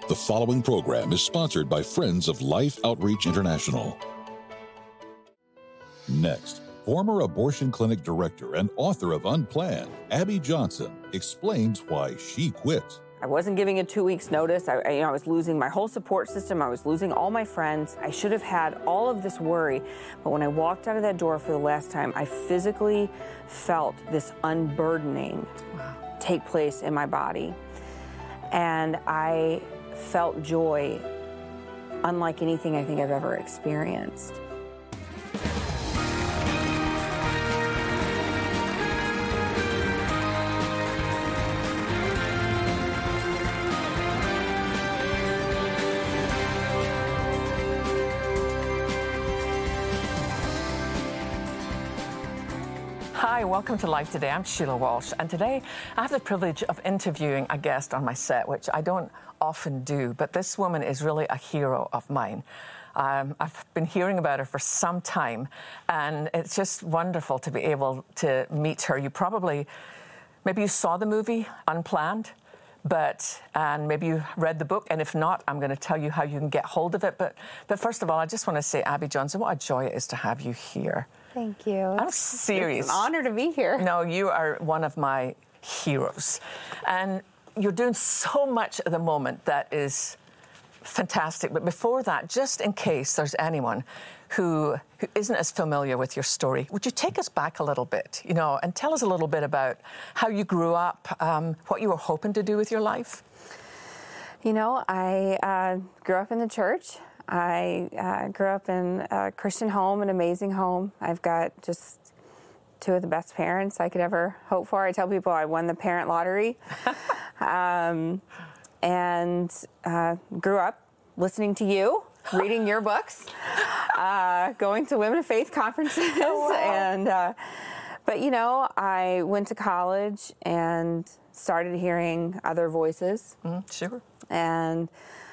The following program is sponsored by Friends of Life Outreach International. Next, former abortion clinic director and author of Unplanned, Abby Johnson, explains why she quit. I wasn't giving a 2 weeks notice. I was losing my whole support system. I was losing all my friends. I should have had all of this worry. But when I walked out of that door for the last time, I physically felt this unburdening take place in my body. And I felt joy unlike anything I think I've ever experienced. Hi, welcome to Life Today. I'm Sheila Walsh, and today I have the privilege of interviewing a guest on my set, which I don't often do, but this woman is really a hero of mine. I've been hearing about her for some time, and it's just wonderful to be able to meet her. Maybe you saw the movie Unplanned, and maybe you read the book, and if not, I'm going to tell you how you can get hold of it. But first of all, I just want to say, Abby Johnson, what a joy it is to have you here. Thank you. I'm serious. It's an honor to be here. No, you are one of my heroes. And you're doing so much at the moment that is fantastic. But before that, just in case there's anyone who isn't as familiar with your story, would you take us back a little bit, and tell us a little bit about how you grew up, what you were hoping to do with your life? I grew up in the church. I grew up in a Christian home, an amazing home. I've got just two of the best parents I could ever hope for. I tell people I won the parent lottery. And grew up listening to you, reading your books, going to Women of Faith conferences. Oh, wow. But I went to college and started hearing other voices. Sure. And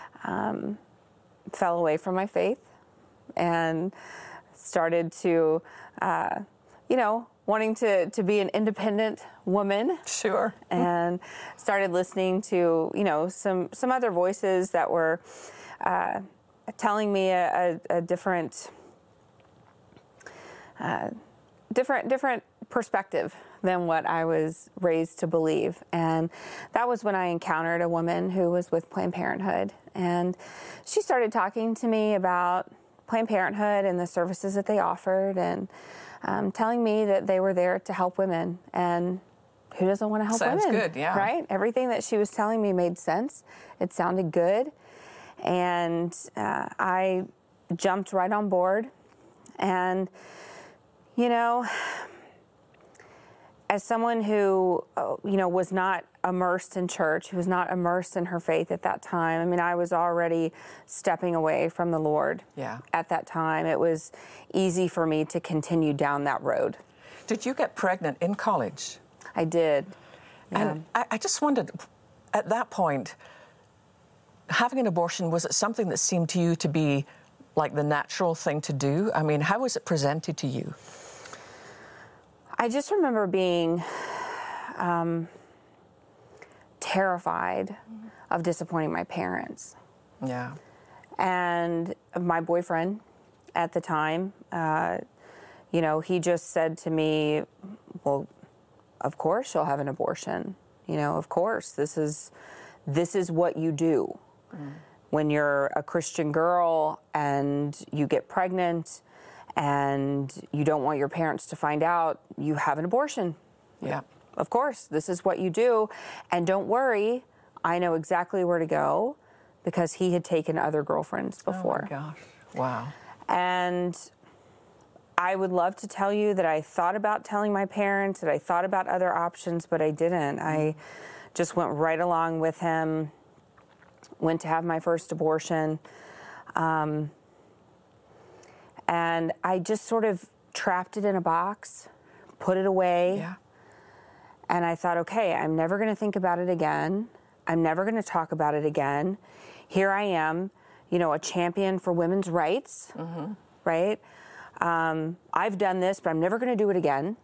fell away from my faith and started to, wanting to be an independent woman. Sure. And started listening to, some other voices that were telling me a different perspective than what I was raised to believe. And that was when I encountered a woman who was with Planned Parenthood. And she started talking to me about Planned Parenthood and the services that they offered, and telling me that they were there to help women. And who doesn't want to help women? Sounds good, yeah. Right? Everything that she was telling me made sense. It sounded good. And I jumped right on board. And, as someone who, was not immersed in church, who was not immersed in her faith at that time, I was already stepping away from the Lord. Yeah. At that time. It was easy for me to continue down that road. Did you get pregnant in college? I did. Yeah. And I just wondered, at that point, having an abortion, was it something that seemed to you to be like the natural thing to do? How was it presented to you? I just remember being terrified of disappointing my parents. Yeah. And my boyfriend at the time, he just said to me, well, of course you'll have an abortion. Of course, this is what you do. When you're a Christian girl and you get pregnant and you don't want your parents to find out, you have an abortion. Yeah. Of course, this is what you do. And don't worry, I know exactly where to go, because he had taken other girlfriends before. Oh my gosh. Wow. And I would love to tell you that I thought about telling my parents, that I thought about other options, but I didn't. I just went right along with him, went to have my first abortion. And I just sort of trapped it in a box, put it away. Yeah. And I thought, okay, I'm never going to think about it again. I'm never going to talk about it again. Here I am, a champion for women's rights, right? I've done this, but I'm never going to do it again.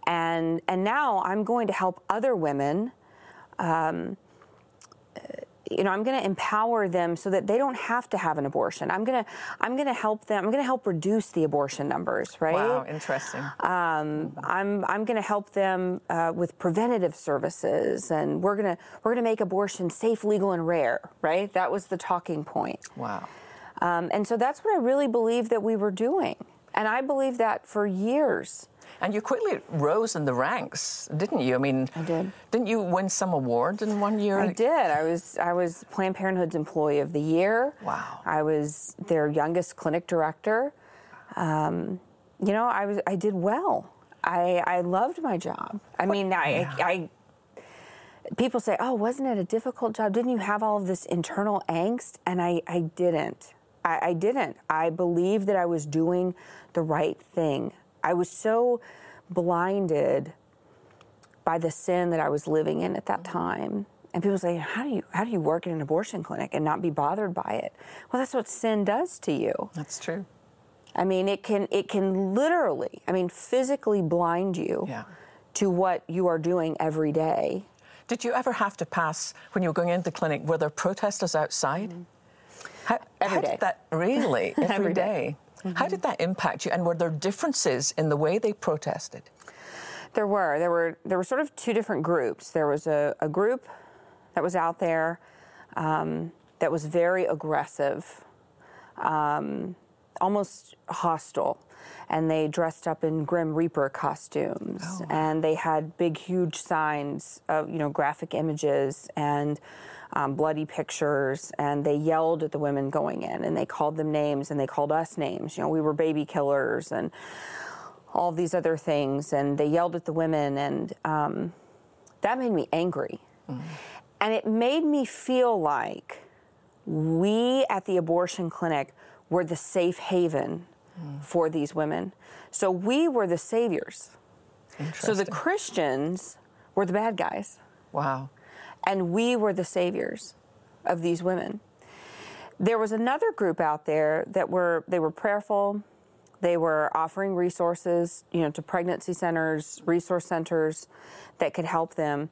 And now I'm going to help other women I'm going to empower them so that they don't have to have an abortion. I'm going to help them. I'm going to help reduce the abortion numbers, right? Wow, interesting. I'm going to help them with preventative services, and we're going to make abortion safe, legal, and rare, right? That was the talking point. Wow. And so that's what I really believe that we were doing. And I believed that for years. And you quickly rose in the ranks, didn't you? I mean, I did. Didn't you win some award in one year? I did. I was Planned Parenthood's Employee of the Year. Wow. I was their youngest clinic director. I did well. I loved my job. I mean, people say, oh, wasn't it a difficult job? Didn't you have all of this internal angst? And I didn't. I didn't. I believed that I was doing the right thing. I was so blinded by the sin that I was living in at that time. And people say, how do you work in an abortion clinic and not be bothered by it? Well, that's what sin does to you. That's true. I mean, it can literally, physically blind you to what you are doing every day. Did you ever have to pass, when you were going into the clinic, were there protesters outside? Every day. Did that really? Every day? Mm-hmm. How did that impact you? And were there differences in the way they protested? There were sort of two different groups. There was a group that was out there that was very aggressive, almost hostile. And they dressed up in Grim Reaper costumes. Oh. And they had big, huge signs of, graphic images and bloody pictures, and they yelled at the women going in, and they called them names, and they called us names. We were baby killers and all these other things, and they yelled at the women, and that made me angry. Mm-hmm. And it made me feel like we at the abortion clinic were the safe haven for these women. So we were the saviors. So the Christians were the bad guys. Wow. And we were the saviors of these women. There was another group out there they were prayerful. They were offering resources, to pregnancy centers, resource centers that could help them.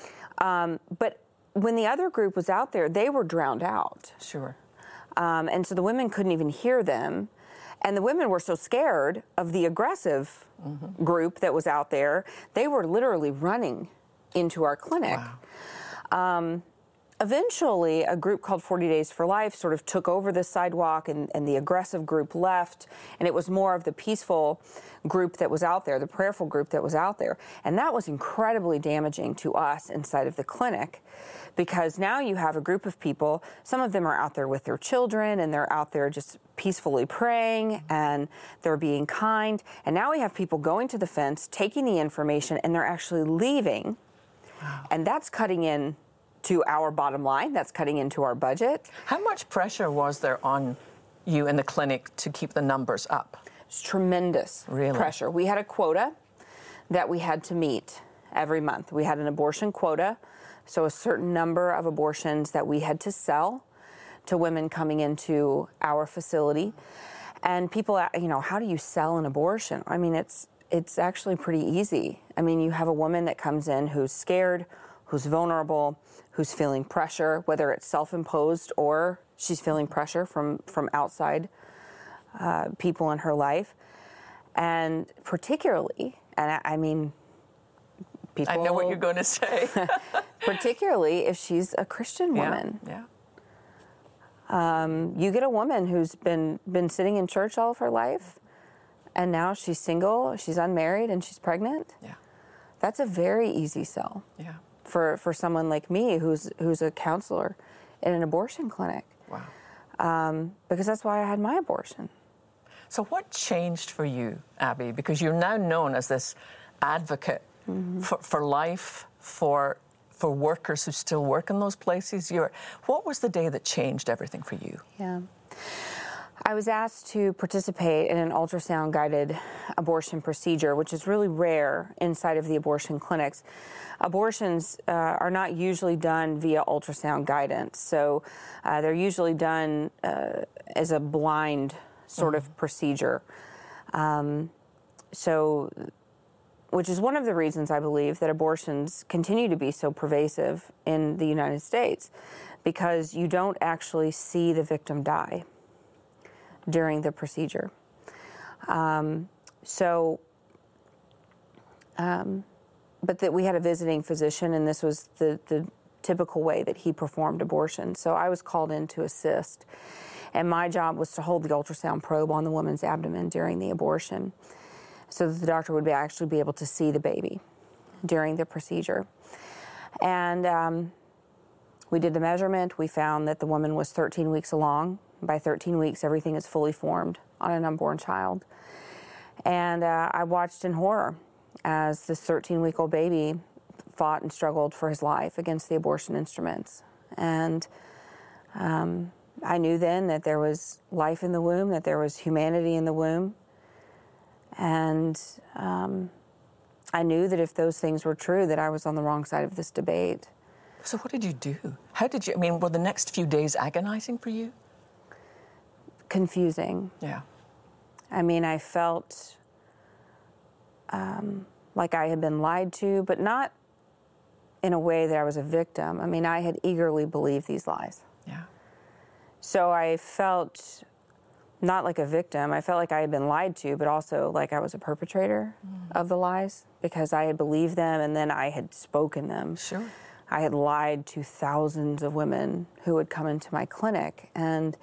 But when the other group was out there, they were drowned out. Sure. And so the women couldn't even hear them. And the women were so scared of the aggressive group that was out there, they were literally running into our clinic. Wow. Eventually, a group called 40 Days for Life sort of took over the sidewalk, and the aggressive group left, and it was more of the peaceful group that was out there, the prayerful group that was out there. And that was incredibly damaging to us inside of the clinic, because now you have a group of people, some of them are out there with their children, and they're out there just peacefully praying, and they're being kind. And now we have people going to the fence, taking the information, and they're actually leaving. Wow. And that's cutting in to our bottom line. That's cutting into our budget. How much pressure was there on you in the clinic to keep the numbers up? It's tremendous pressure. We had a quota that we had to meet every month. We had an abortion quota, so a certain number of abortions that we had to sell to women coming into our facility. And people, how do you sell an abortion? It's actually pretty easy. You have a woman that comes in who's scared, who's vulnerable, who's feeling pressure, whether it's self-imposed or she's feeling pressure from outside people in her life. And particularly, people... I know what you're going to say. Particularly if she's a Christian woman. Yeah. You get a woman who's been sitting in church all of her life, and now she's single, she's unmarried, and she's pregnant. Yeah. That's a very easy sell. Yeah. For someone like me who's a counselor in an abortion clinic. Wow. Because that's why I had my abortion. So what changed for you, Abby? Because you're now known as this advocate for life, for workers who still work in those places. What was the day that changed everything for you? Yeah. I was asked to participate in an ultrasound-guided abortion procedure, which is really rare inside of the abortion clinics. Abortions are not usually done via ultrasound guidance, so they're usually done as a blind sort of procedure. Which is one of the reasons I believe that abortions continue to be so pervasive in the United States, because you don't actually see the victim die during the procedure. But that we had a visiting physician, and this was the typical way that he performed abortion. So I was called in to assist, and my job was to hold the ultrasound probe on the woman's abdomen during the abortion, so that the doctor would actually be able to see the baby during the procedure. And we did the measurement. We found that the woman was 13 weeks along. By 13 weeks, everything is fully formed on an unborn child. And I watched in horror as this 13-week-old baby fought and struggled for his life against the abortion instruments. And I knew then that there was life in the womb, that there was humanity in the womb. And I knew that if those things were true, that I was on the wrong side of this debate. So what did you do? How did you, I mean, were the next few days agonizing for you? Confusing. Yeah. I mean, I felt like I had been lied to, but not in a way that I was a victim. I mean, I had eagerly believed these lies. Yeah. So I felt not like a victim. I felt like I had been lied to, but also like I was a perpetrator of the lies, because I had believed them and then I had spoken them. Sure. I had lied to thousands of women who would come into my clinic. And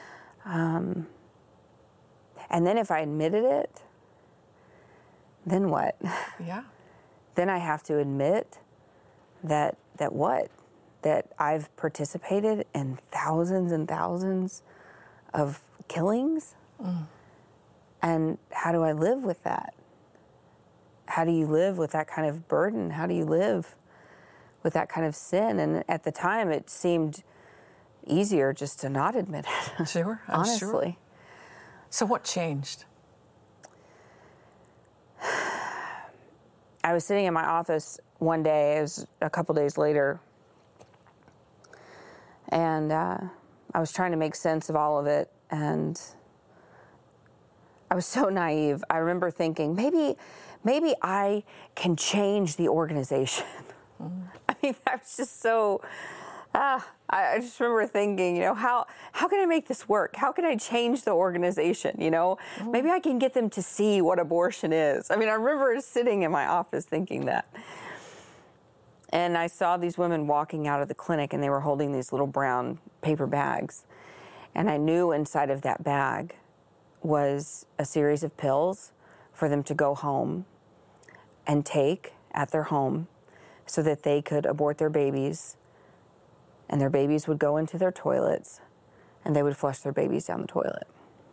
then if I admitted it, then what? Yeah. Then I have to admit that what? That I've participated in thousands and thousands of killings? And how do I live with that? How do you live with that kind of burden? How do you live with that kind of sin? And at the time, it seemed easier just to not admit it. Sure, I'm honestly. sure. So what changed? I was sitting in my office one day, it was a couple days later, and I was trying to make sense of all of it, and I was so naive. I remember thinking, maybe I can change the organization. I mean, I was just so, I just remember thinking, how can I make this work? How can I change the organization, Maybe I can get them to see what abortion is. I mean, I remember sitting in my office thinking that. And I saw these women walking out of the clinic, and they were holding these little brown paper bags. And I knew inside of that bag was a series of pills for them to go home and take at their home so that they could abort their babies, and their babies would go into their toilets, and they would flush their babies down the toilet.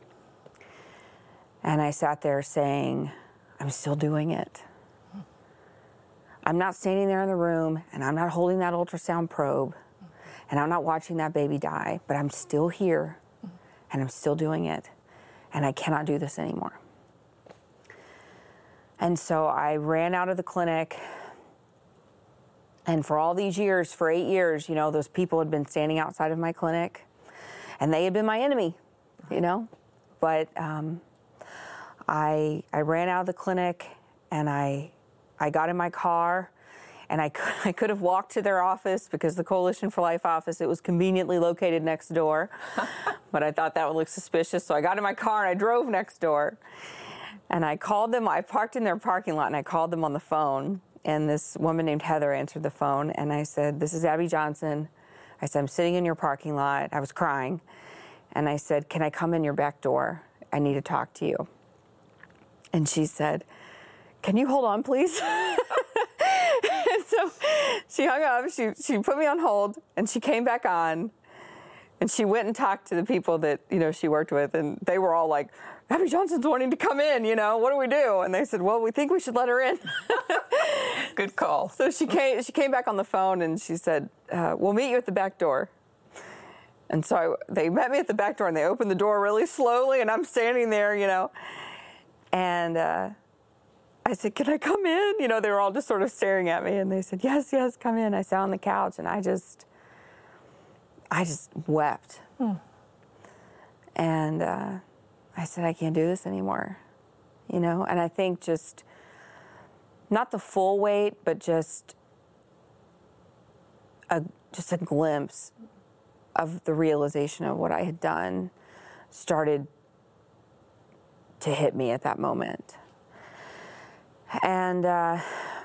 And I sat there saying, I'm still doing it. I'm not standing there in the room, and I'm not holding that ultrasound probe, and I'm not watching that baby die, but I'm still here, and I'm still doing it, and I cannot do this anymore. And so I ran out of the clinic. And for all these years, for 8 years, those people had been standing outside of my clinic, and they had been my enemy, But I ran out of the clinic, and I got in my car, and I could have walked to their office, because the Coalition for Life office, it was conveniently located next door. But I thought that would look suspicious, so I got in my car and I drove next door. And I called them. I parked in their parking lot, and I called them on the phone. And this woman named Heather answered the phone, and I said, "This is Abby Johnson." I said, "I'm sitting in your parking lot." I was crying. And I said, "Can I come in your back door? I need to talk to you." And she said, "Can you hold on, please?" And so she hung up. She put me on hold, and she came back on. And she went and talked to the people that, she worked with, and they were all like, "Abby Johnson's wanting to come in, what do we do?" And they said, "Well, we think we should let her in." Good call. So she came back on the phone, and she said, "We'll meet you at the back door." And so they met me at the back door, and they opened the door really slowly, and I'm standing there, And I said, "Can I come in?" They were all just sort of staring at me, and they said, yes, come in. I sat on the couch, and I just wept. And I said, "I can't do this anymore," And I think just not the full weight, but just a glimpse of the realization of what I had done started to hit me at that moment. And I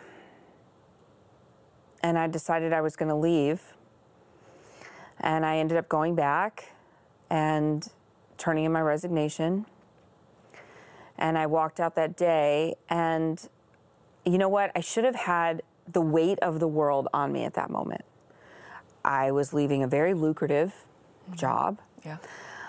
decided I was going to leave. And I ended up going back and turning in my resignation. And I walked out that day, and you know what? I should have had the weight of the world on me at that moment. I was leaving a very lucrative job. Yeah.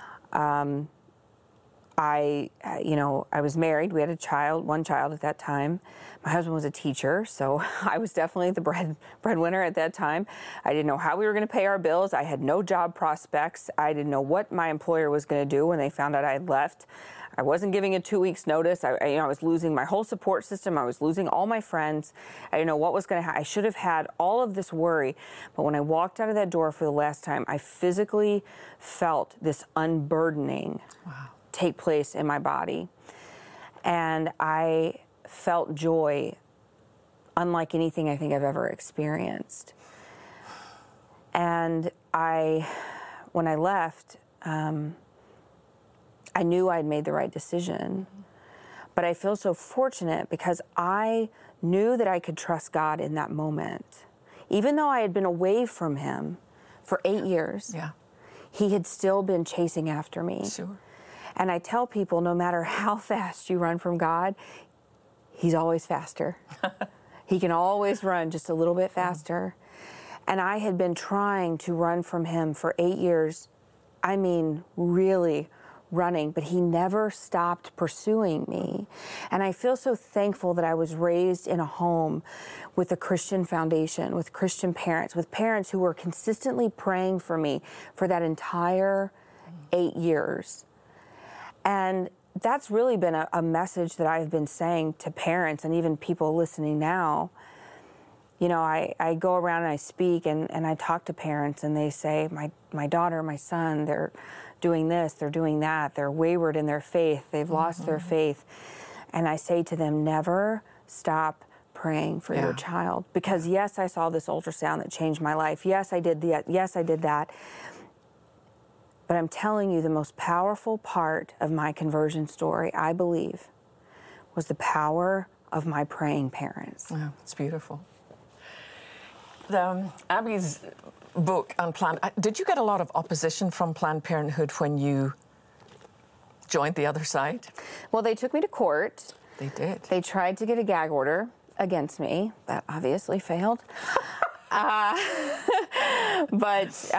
I was married. We had one child at that time. My husband was a teacher, so I was definitely the breadwinner at that time. I didn't know how we were going to pay our bills. I had no job prospects. I didn't know what my employer was going to do when they found out I had left. I wasn't giving a 2 weeks notice. I was losing my whole support system. I was losing all my friends. I didn't know what was going to happen. I should have had all of this worry. But when I walked out of that door for the last time, I physically felt this unburdening take place in my body. And I felt joy unlike anything I think I've ever experienced. And when I left, I knew I'd made the right decision, but I feel so fortunate because I knew that I could trust God in that moment. Even though I had been away from Him for 8 years, He had still been chasing after me. Sure. And I tell people, no matter how fast you run from God, He's always faster. He can always run just a little bit faster. And I had been trying to run from Him for 8 years. I mean, really running, but He never stopped pursuing me. And I feel so thankful that I was raised in a home with a Christian foundation, with Christian parents, with parents who were consistently praying for me for that entire 8 years. And that's really been a message that I've been saying to parents and even people listening now. You know, I go around and I speak and I talk to parents and they say, my daughter, my son, they're doing this, they're doing that, they're wayward in their faith, they've lost their faith. And I say to them, never stop praying for your child. Because yes, I saw this ultrasound that changed my life. Yes, I did that. Yes, I did that. But I'm telling you, the most powerful part of my conversion story, I believe, was the power of my praying parents. Yeah, it's beautiful. Abby's book, Unplanned, did you get a lot of opposition from Planned Parenthood when you joined the other side? Well, they took me to court. They did. They tried to get a gag order against me. That obviously failed. But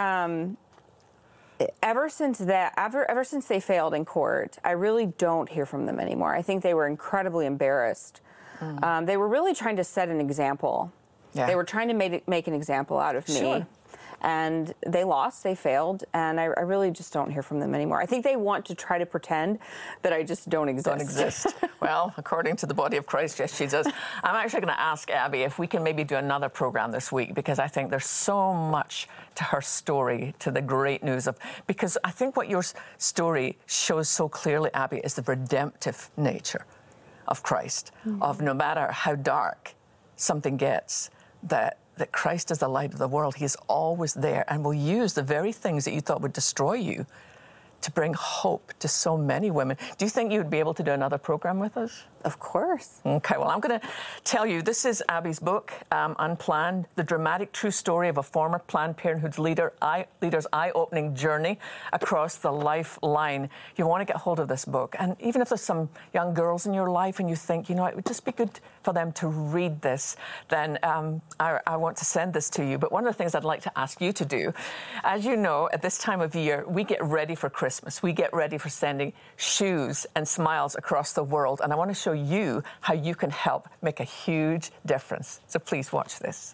ever since they failed in court, I really don't hear from them anymore. I think they were incredibly embarrassed. They were really trying to set an example. Yeah. They were trying to make an example out of me. Sure. And they lost, they failed, and I really just don't hear from them anymore. I think they want to try to pretend that I just don't exist. Well, according to the body of Christ, yes, she does. I'm actually going to ask Abby if we can maybe do another program this week, because I think there's so much to her story, to the great news of, because I think what your story shows so clearly, Abby, is the redemptive nature of Christ, of no matter how dark something gets, that Christ is the light of the world. He is always there and will use the very things that you thought would destroy you to bring hope to so many women. Do you think you would be able to do another program with us? Of course. Okay, well, I'm going to tell you, this is Abby's book, Unplanned, the dramatic true story of a former Planned Parenthood's leader's eye-opening journey across the lifeline. You want to get hold of this book. And even if there's some young girls in your life and you think, it would just be good for them to read this, then I want to send this to you. But one of the things I'd like to ask you to do, as you know, at this time of year, we get ready for Christmas. We get ready for sending shoes and smiles across the world. And I want to show you how you can help make a huge difference. So please watch this.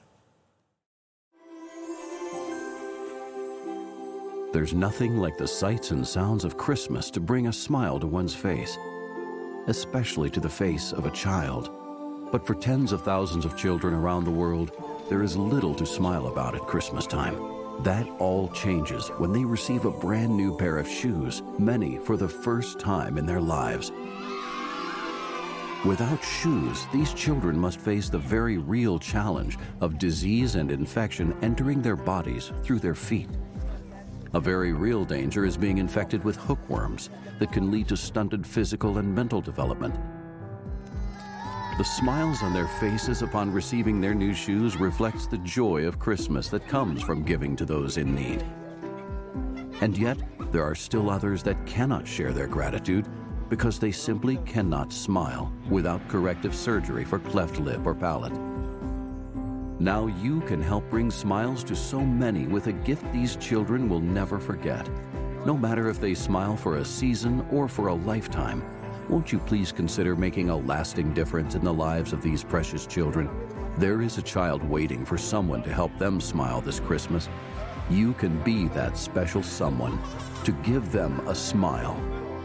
There's nothing like the sights and sounds of Christmas to bring a smile to one's face, especially to the face of a child. But for tens of thousands of children around the world, there is little to smile about at Christmas time. That all changes when they receive a brand new pair of shoes, many for the first time in their lives. Without shoes, these children must face the very real challenge of disease and infection entering their bodies through their feet. A very real danger is being infected with hookworms that can lead to stunted physical and mental development. The smiles on their faces upon receiving their new shoes reflects the joy of Christmas that comes from giving to those in need. And yet, there are still others that cannot share their gratitude because they simply cannot smile without corrective surgery for cleft lip or palate. Now you can help bring smiles to so many with a gift these children will never forget. No matter if they smile for a season or for a lifetime, won't you please consider making a lasting difference in the lives of these precious children? There is a child waiting for someone to help them smile this Christmas. You can be that special someone to give them a smile.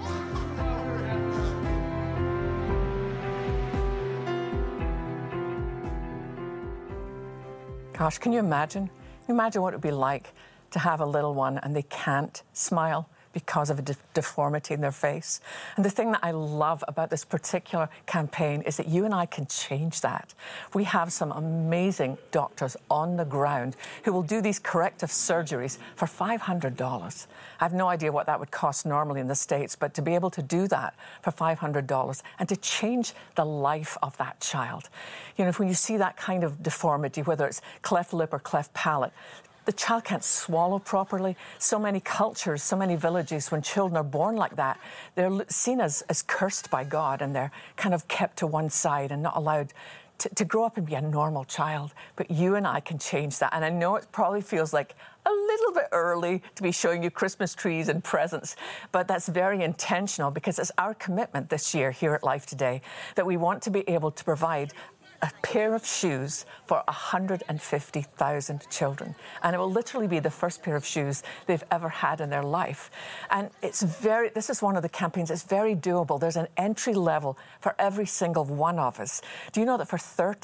Gosh, can you imagine? Can you imagine what it would be like to have a little one and they can't smile because of a deformity in their face? And the thing that I love about this particular campaign is that you and I can change that. We have some amazing doctors on the ground who will do these corrective surgeries for $500. I have no idea what that would cost normally in the States, but to be able to do that for $500 and to change the life of that child. You know, when you see that kind of deformity, whether it's cleft lip or cleft palate, the child can't swallow properly. So many cultures, so many villages, when children are born like that, they're seen as cursed by God, and they're kind of kept to one side and not allowed to grow up and be a normal child. But you and I can change that. And I know it probably feels like a little bit early to be showing you Christmas trees and presents, but that's very intentional because it's our commitment this year here at Life Today that we want to be able to provide a pair of shoes for 150,000 children. And it will literally be the first pair of shoes they've ever had in their life. And this is one of the campaigns, it's very doable. There's an entry level for every single one of us. Do you know that for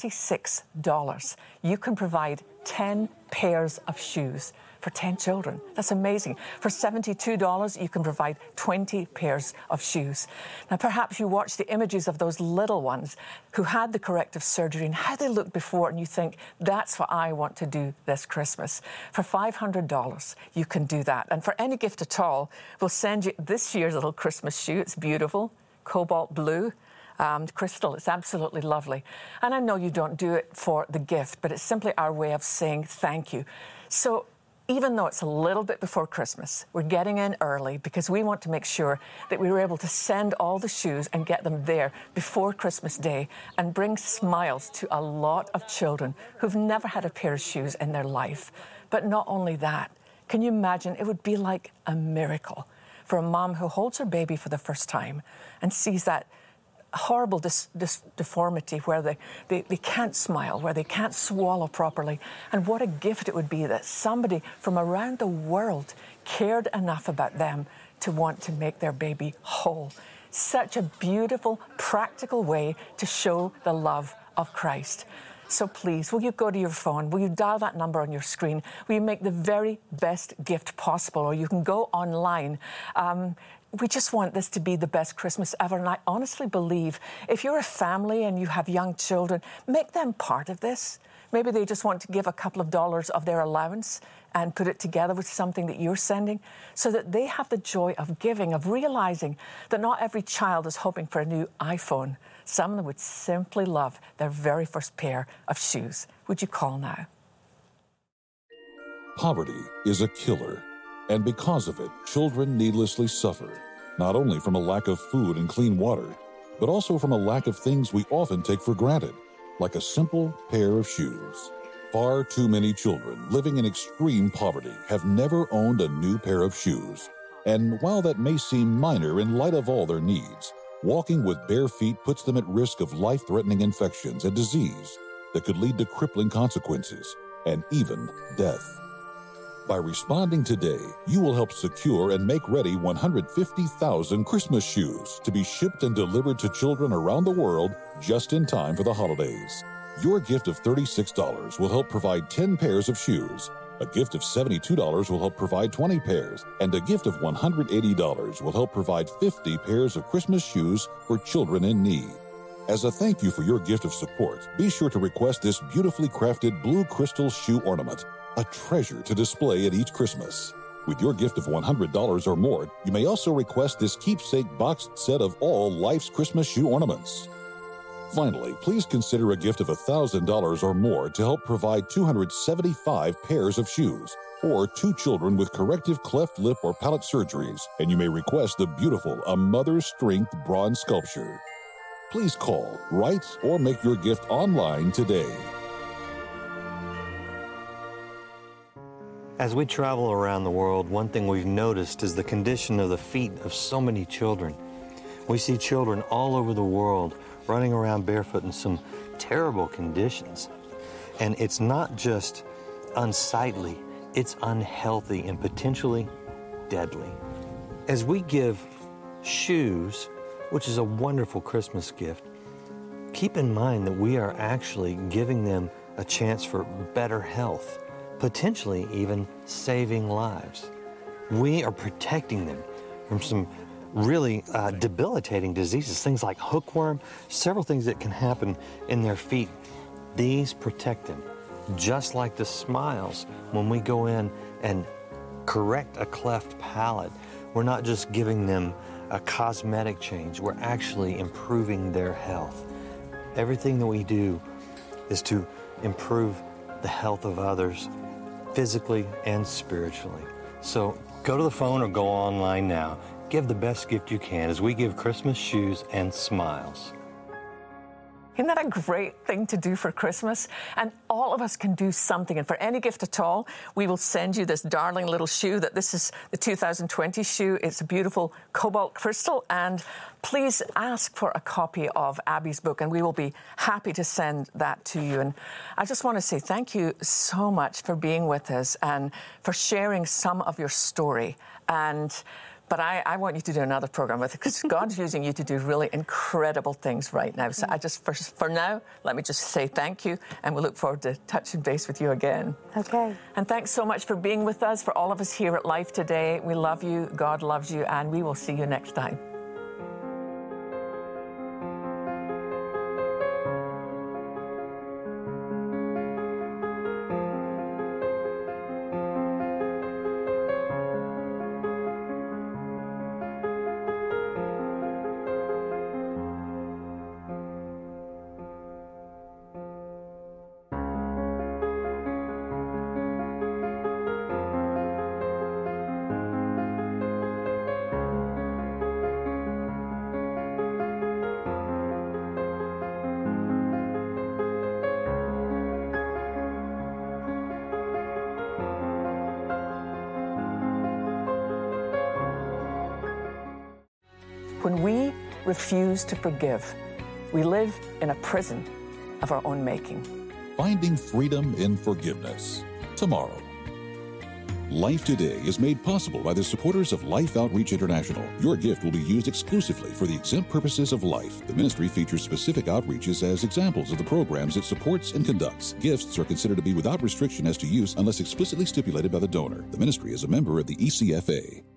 $36, you can provide 10 pairs of shoes for 10 children? That's amazing. For $72, you can provide 20 pairs of shoes. Now, perhaps you watch the images of those little ones who had the corrective surgery and how they looked before, and you think, that's what I want to do this Christmas. For $500, you can do that. And for any gift at all, we'll send you this year's little Christmas shoe. It's beautiful, cobalt blue. Crystal, it's absolutely lovely. And I know you don't do it for the gift, but it's simply our way of saying thank you. So even though it's a little bit before Christmas, we're getting in early because we want to make sure that we were able to send all the shoes and get them there before Christmas Day and bring smiles to a lot of children who've never had a pair of shoes in their life. But not only that, can you imagine? It would be like a miracle for a mom who holds her baby for the first time and sees that horrible deformity where they can't smile, where they can't swallow properly. And what a gift it would be that somebody from around the world cared enough about them to want to make their baby whole. Such a beautiful, practical way to show the love of Christ. So please, will you go to your phone? Will you dial that number on your screen? Will you make the very best gift possible? Or you can go online. We just want this to be the best Christmas ever. And I honestly believe if you're a family and you have young children, make them part of this. Maybe they just want to give a couple of dollars of their allowance and put it together with something that you're sending so that they have the joy of giving, of realizing that not every child is hoping for a new iPhone. Some of them would simply love their very first pair of shoes. Would you call now? Poverty is a killer, and because of it, children needlessly suffer, not only from a lack of food and clean water, but also from a lack of things we often take for granted, like a simple pair of shoes. Far too many children living in extreme poverty have never owned a new pair of shoes. And while that may seem minor in light of all their needs, walking with bare feet puts them at risk of life-threatening infections and disease that could lead to crippling consequences and even death. By responding today, you will help secure and make ready 150,000 Christmas shoes to be shipped and delivered to children around the world just in time for the holidays. Your gift of $36 will help provide 10 pairs of shoes. A gift of $72 will help provide 20 pairs, and a gift of $180 will help provide 50 pairs of Christmas shoes for children in need. As a thank you for your gift of support, be sure to request this beautifully crafted blue crystal shoe ornament, a treasure to display at each Christmas. With your gift of $100 or more, you may also request this keepsake boxed set of all Life's Christmas shoe ornaments. Finally, please consider a gift of $1,000 or more to help provide 275 pairs of shoes, or 2 children with corrective cleft lip or palate surgeries, and you may request the beautiful A Mother's Strength bronze sculpture. Please call, write, or make your gift online today. As we travel around the world, one thing we've noticed is the condition of the feet of so many children. We see children all over the world running around barefoot in some terrible conditions. And it's not just unsightly, it's unhealthy and potentially deadly. As we give shoes, which is a wonderful Christmas gift, keep in mind that we are actually giving them a chance for better health, potentially even saving lives. We are protecting them from some really debilitating diseases, things like hookworm, several things that can happen in their feet. These protect them, just like the smiles when we go in and correct a cleft palate. We're not just giving them a cosmetic change, we're actually improving their health. Everything that we do is to improve the health of others, physically and spiritually. So go to the phone or go online now. Give the best gift you can as we give Christmas shoes and smiles. Isn't that a great thing to do for Christmas? And all of us can do something. And for any gift at all, we will send you this darling little shoe. This is the 2020 shoe. It's a beautiful cobalt crystal. And please ask for a copy of Abby's book, and we will be happy to send that to you. And I just want to say thank you so much for being with us and for sharing some of your story. But I want you to do another program with it, because God's using you to do really incredible things right now. So I just, for now, let me just say thank you, and we'll look forward to touching base with you again. Okay. And thanks so much for being with us, for all of us here at Life Today. We love you, God loves you, and we will see you next time. When we refuse to forgive, we live in a prison of our own making. Finding freedom in forgiveness. Tomorrow. Life Today is made possible by the supporters of Life Outreach International. Your gift will be used exclusively for the exempt purposes of life. The ministry features specific outreaches as examples of the programs it supports and conducts. Gifts are considered to be without restriction as to use unless explicitly stipulated by the donor. The ministry is a member of the ECFA.